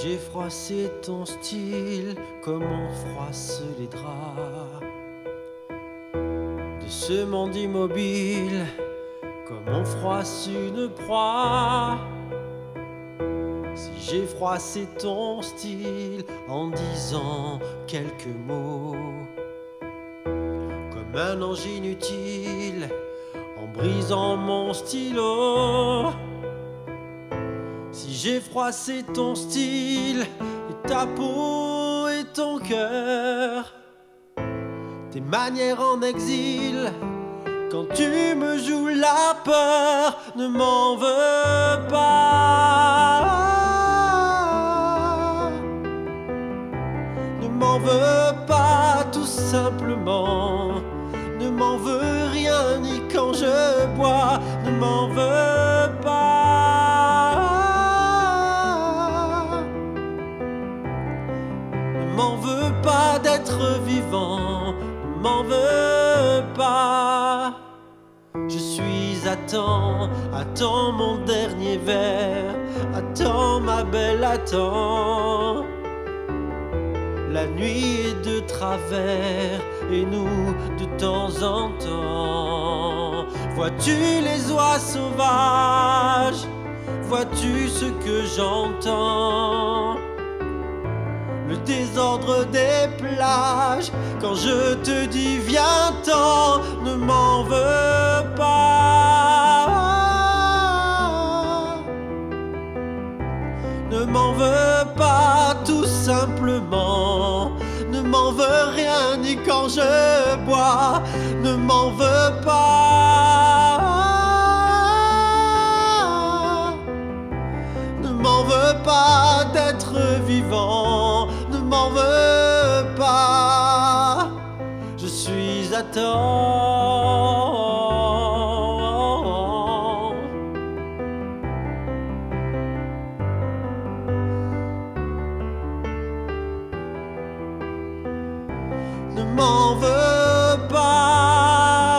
j'ai froissé ton style comme on froisse les draps de ce monde immobile, comme on froisse une proie. Si j'ai froissé ton style en disant quelques mots, comme un ange inutile en brisant mon stylo. Si j'ai froissé ton style et ta peau et ton cœur, tes manières en exil, quand tu me joues la peur, ne m'en veux pas. Ne m'en veux pas tout simplement. Ne m'en veux rien ni quand je bois. Ne m'en veux pas. Ne m'en veux pas d'être vivant. Ne m'en veux pas. Je suis à temps mon dernier verre. Attends ma belle, attends. La nuit est de travers et nous de temps en temps. Vois-tu les oies sauvages? Vois-tu ce que j'entends? Le désordre des plages. Quand je te dis viens-t'en, ne m'en veux pas. Ne m'en veux pas tout simplement. Ne m'en veux rien ni quand je bois. Ne m'en veux pas. Ne m'en veux pas d'être vivant. Ne m'en veux pas. Je suis à temps. Ne m'en veux pas.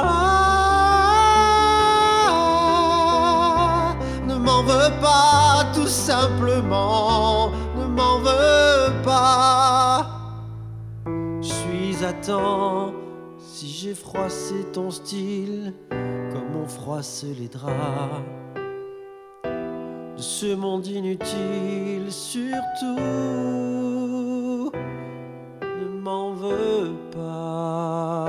Ne m'en veux pas tout simplement. Ne m'en veux pas. Je suis à temps. Si j'ai froissé ton style comme on froisse les draps de ce monde inutile, surtout ne m'en veux pas.